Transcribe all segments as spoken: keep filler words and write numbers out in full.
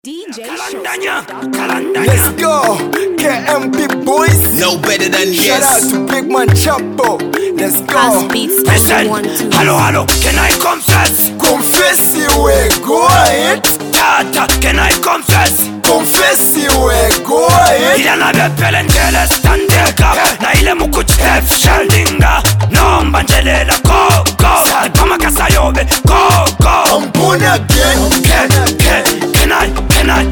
D J Kalandanya, Kalandanya. Let's go, K M P boys. No better than Shout out this. to Big Man Chapo. Let's go. House beats on the Listen, one two. hello, hello, can I confess? Confess you go ahead. Tata, can I confess? Confess you go ahead. Ila na bepele ngele standeka na ile mukuchef shaldinga nomba njelela go go Alpama kasa yobe go go I'm born again. Can, can, can I, can I,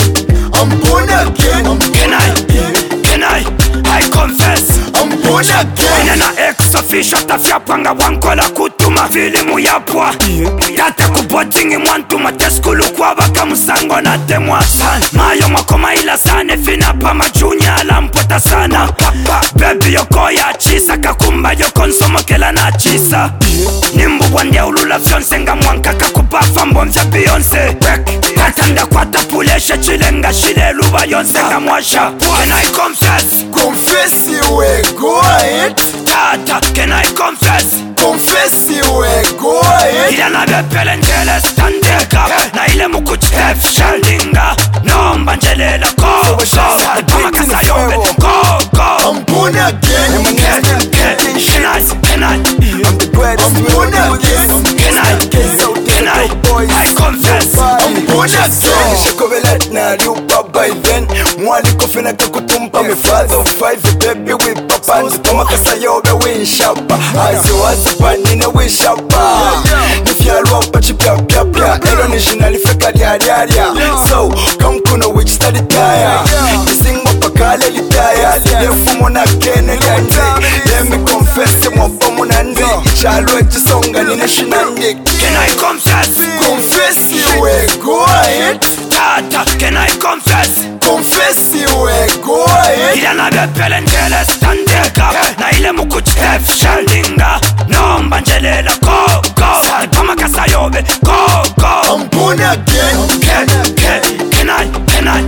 I'm born again. can I, can I, I confess I'm born again. Ine na ex official tafyapanga wankola kutuma filimu yapwa Tate kubotingi mwantuma teskulu kwa baka musango na temwa sana Mayo mwakoma ila sane fina pa majunya ala mpota sana Baby yoko ya chisa kakumba yoko nsomo kela na chisa Nimbu wandia ulula fyonse nga mwanka kakubafa mbomvya Beyonce Katanda kwa tapuleshe chilenga shile luba yonse nga mwasha Can I confess? Confess you go ahead. Tata, can I confess? Confess you go ahead. Ila na bepele ngele standeka na ile mukuchef shaldinga nomba njelela go go Alpama kasa yobe go go I'm born again. And my Can, name's can, can I, can I, I'm the greatest. I'm born again. can I, can I, I confess I'm born again. Shakobela na liupa by then. Mwali kofina kakutumpa me father of five baby with papa. Nzipoma kasa yobe win shapa. Azi wazi panine win shapa. Nifyalwa pachi pya pya pya. Ero nishinali feka liya liya liya. So, kamkuna which study tire. Nisingwa pakale litaya. Lilefumo na kene lianze. Let me confess mwabomu na nzi. Ichalwe chisonga nine shinandi. Can I confess? Confess you go ahead. Tata, can I confess? Confess you go ahead. Ila na bepele ngele standeka na ile mukuchef shaldinga nomba njelela go go Alpama kasa yobe go go I'm born again. Can, can, can I, can I,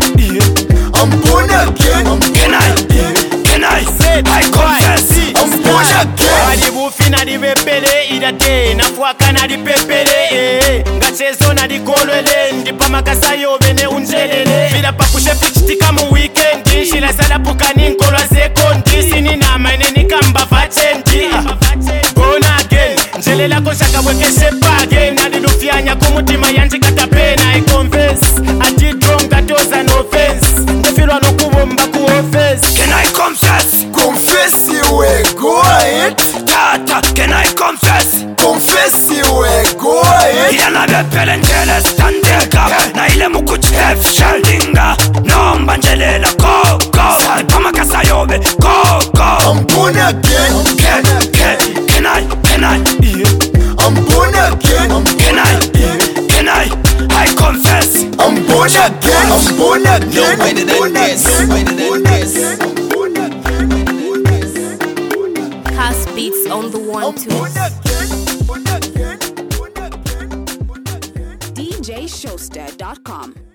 I'm born again. can I, can I, I confess I'm born again. Alibufi na libepele idate nafuaka na lipepele ngachezo na likolwele ndipa makasa yobe ne unjelele Vila pakushe fichitika mu weekend Shila sala pukani nkolwa sekondi Sini na maine nikamba vachendi Born again njelela konshaka wekeshe page Nalilufyanya kumutima yanji katapena I confess I did wrong that was an offense Ndefilwa nokubomba ku offense Can I confess? Confess you go ahead. Tata, can I confess? Confess you go ahead. Ila na bepele ngele standeka na ile mukuchef shaldinga nomba njelela go go Alpama kasa yobe go go I'm born again. Can, can, can I, can I, I'm born again. can I, can I, I confess I'm born again. I'm born again. No better than this. No better than this. Born again. House beats on the one two. Born again. Born again. Born again. D J Showster dot com.